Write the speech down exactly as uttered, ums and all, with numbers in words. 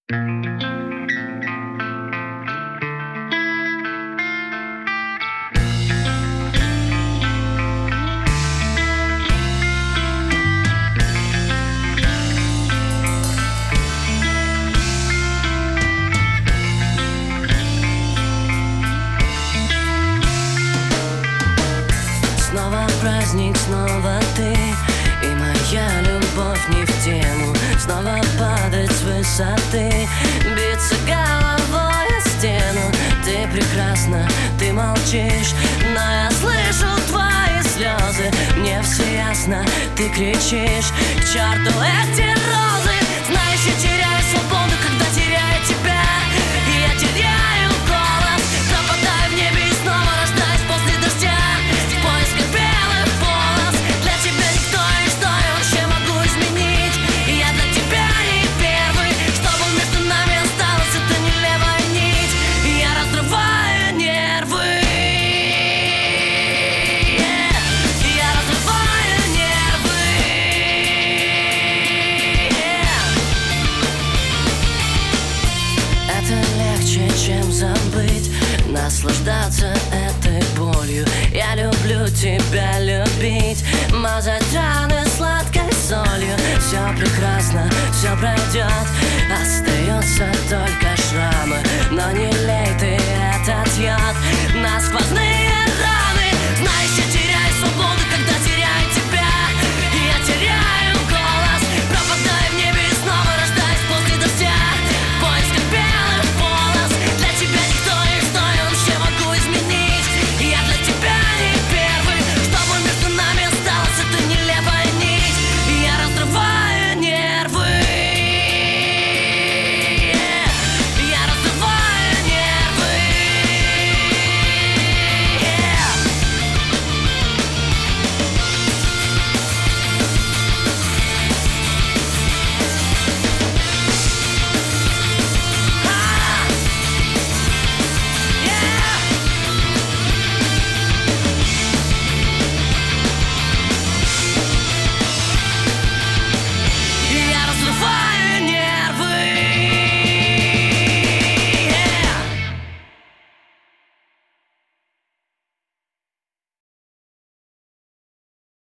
Снова праздник, снова ты, и моя любовь не в тему. Снова падать с высоты, биться головой о стену. Ты прекрасна, ты молчишь, но я слышу твои слезы. Мне все ясно, ты кричишь: к черту эти розы. Знаешь, я теряю свободу, когда теряю тебя. И я теряю голос, пропадаю в небе и снова рождаюсь после дождя. В поисках белых полос. Для тебя никто и что я вообще могу изменить. И я для тебя не первый, чтобы между нами осталась эта нелепая нить. И я разрываю нервы. Yeah. И я разрываю нервы. Yeah. Это легче, чем забыть, наслаждаться этой болью. Я люблю тебя любить, мазать раны сладкой солью. Все прекрасно, все пройдет,